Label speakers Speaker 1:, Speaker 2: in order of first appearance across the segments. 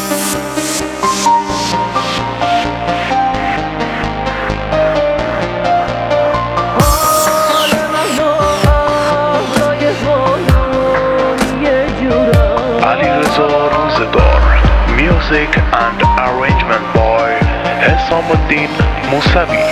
Speaker 1: Music and arrangement by Hesamuddin Musavi.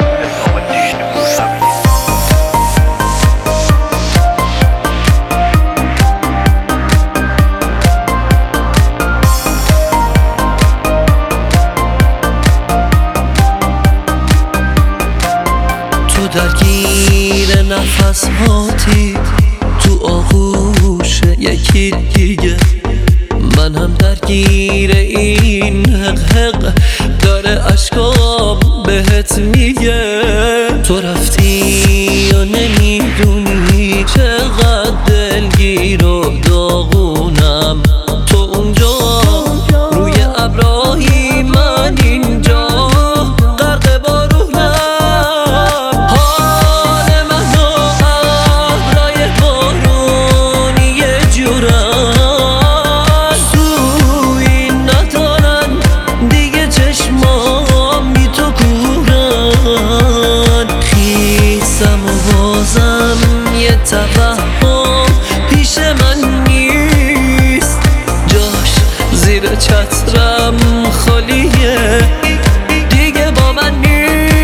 Speaker 2: تو درگیر نفس هاتی، تو آغوش یکی دیگه، من هم درگیر این حق داره اشکام بهت میگه. تو رفتی و نمیدونی چقدر دلگیر و داغونم. تو اونجا روی ابرهی، من اینجا غرق بارونم. حال من و ابرهای بارونی یه جورم، توهم پیش من نیست، جاش زیر چترم خالیه، دیگه با من نیست.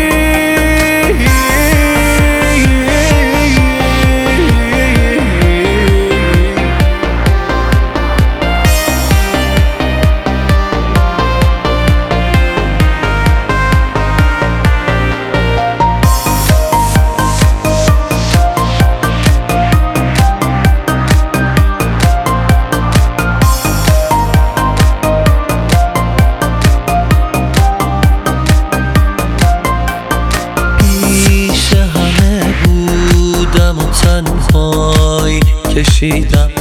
Speaker 2: تنهایی کشیدم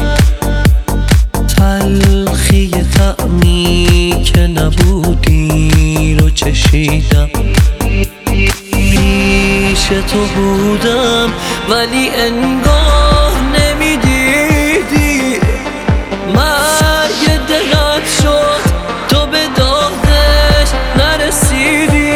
Speaker 2: تلخی طعمی که نبودی رو چشیدم. پیش تو بودم ولی انگار نمیدیدی، مرگ دلت شد تو به دادش نرسیدی.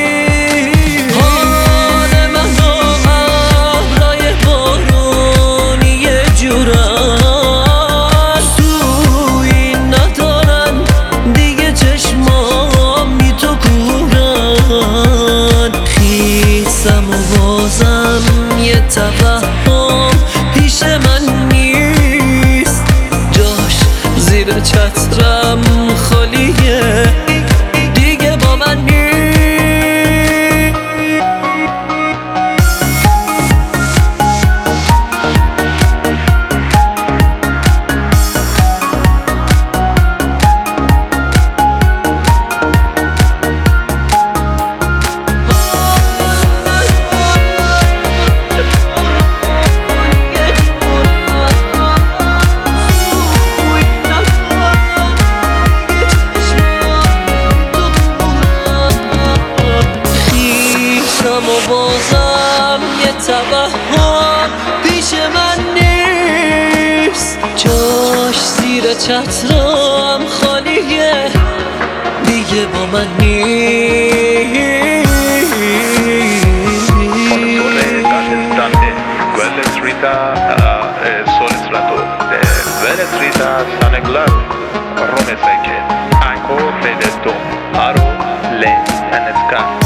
Speaker 2: توهم پیش من نیست، جاش زیر چترم خالیه، دیگه با من نیست. و بازم یه توهم پیش من نیست، جاش زیر چترم خالیه، دیگه با من نیست.
Speaker 1: Ancora le do, aro le